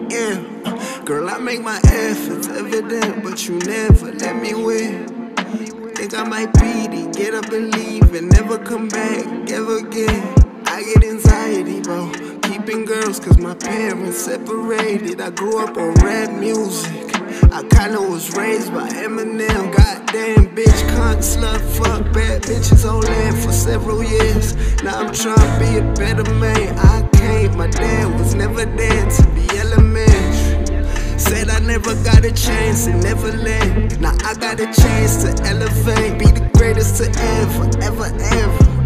yeah. Girl, I make my efforts evident, but you never let me win. Think I might beat it, get up and leave and never come back ever again. I get anxiety, bro, keeping girls cause my parents separated. I grew up on rap music, I kinda was raised by Eminem. Goddamn bitch, cunt, slut, fuck, bad bitches on land for several years. Now I'm trying to be a better man. I can't, my dad was never there to be elementary. Said I never got a chance in Neverland. Now I got a chance to elevate, be the greatest to ever, ever, ever.